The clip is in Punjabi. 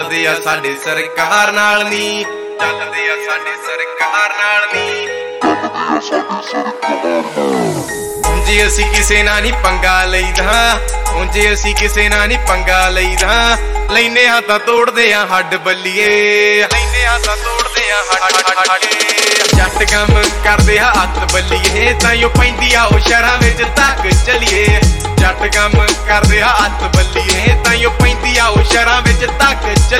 ਚੱਲਦੇ ਆ ਸਾਡੇ ਸਰਕਾਰ ਨਾਲ ਨੀ, ਚੱਲਦੇ ਆ ਸਾਡੇ ਸਰਕਾਰ ਨਾਲ ਨੀ। ਉਂਝ ਅਸੀਂ ਕਿਸੇ ਨਾਲ ਨੀ ਪੰਗਾ ਲਈਦਾ, ਉਂਝ ਅਸੀਂ ਕਿਸੇ ਨਾਲ ਨੀ ਪੰਗਾ ਲਈਦਾ। ਲੈਨੇ ਹਾਂ ਤਾਂ ਤੋੜਦੇ ਆ ਹੱਡ ਬੱਲੀਏ, ਲੈਨੇ ਹਾਂ ਤਾਂ ਤੋੜਦੇ ਆ ਹੱਡ। ਜੱਟ ਕੰਮ ਕਰਦੇ ਆ ਹੱਥ ਬੱਲੀਏ, ਤਾਈਓ ਪੈਂਦੀ ਆ ਉਹ ਸ਼ਹਿਰਾਂ ਵਿੱਚ ਤੱਕ ਚਲੀਏ। ਜੱਟ ਕੰਮ ਕਰਦੇ ਆ ਹੱਥ ਬੱਲੀਏ, ਤਾਈਓ ਪੈਂਦੀ ਆ ਉਹ ਸ਼ਹਿਰਾਂ ਵਿੱਚ ਤੱਕ ਚਲੀਏ।